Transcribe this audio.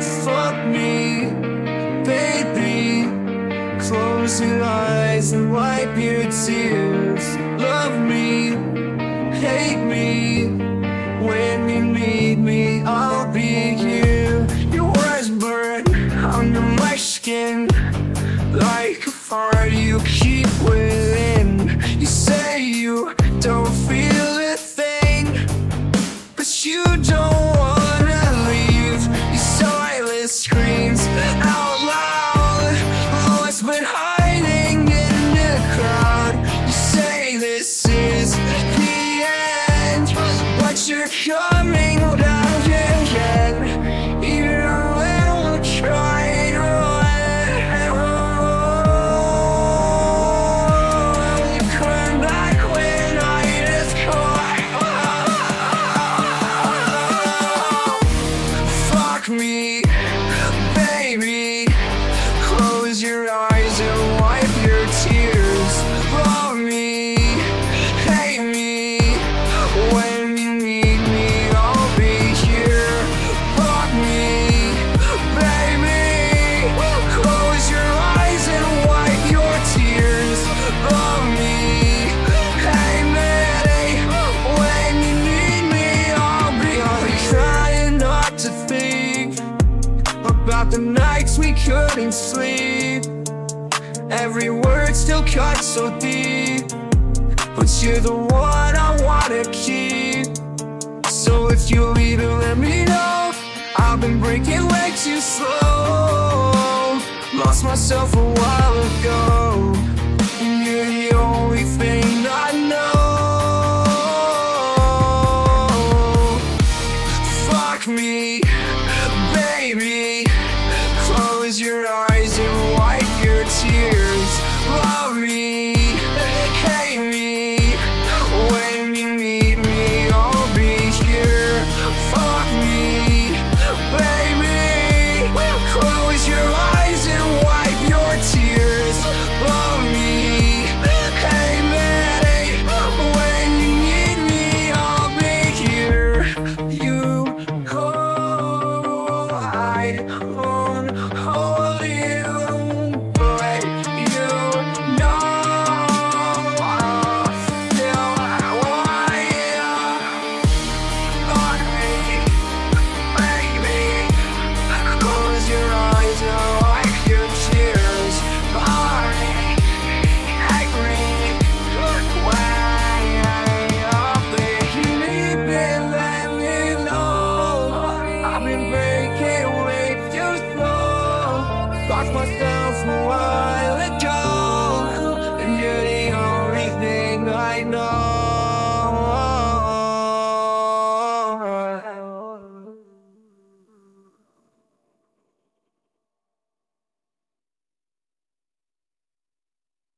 Fuck me, baby. Close your eyes and wipe your tears. Love me, hate me. When you need me, I'll be here. Your words burn under my skin like a fire you keep within. You say you don't feel a thing, but you don't wanna leave. Your silence screams out loud, voice been hiding in the crowd. You say this is the end, but you're coming down again. Even when we're trying to run, you come back when night is cold. Fuck me, baby. Close your eyes and wipe your tears. Love me, hate me. When you need me, I'll be here. Fuck me, baby. Close your eyes and wipe your tears. Love me, hate me. When you need me, I'll be trying not to think about the nights we couldn't sleep. Every word still cuts so deep, but you're the one I wanna keep. So if you leave it, let me know. I've been breaking way too slow. Lost myself a while ago, and you're the only thing I know. Fuck me, baby. Close your eyes and wipe your tears. Love me, hate me. When you need me, I'll be here. Fuck me, baby. Close your eyes and wipe your tears. Love me, hate me. When you need me, I'll be here. You go, I won't hold you, but you know I'll still want you. Fuck me, baby. Close your eyes and wipe your tears. Fuck me, hate me. When I'll be here, let me know. I've been breaking way too slow. Lost myself a while